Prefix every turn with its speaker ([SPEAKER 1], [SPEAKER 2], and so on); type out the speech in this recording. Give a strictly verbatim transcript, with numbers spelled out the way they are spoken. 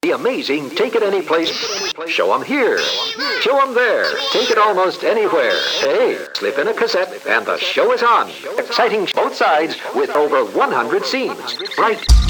[SPEAKER 1] The amazing Take It Any Place. Show 'em here. Show 'em there. Take it almost anywhere. Hey, slip in a cassette and the show is on. Exciting both sides with over one hundred scenes. Right.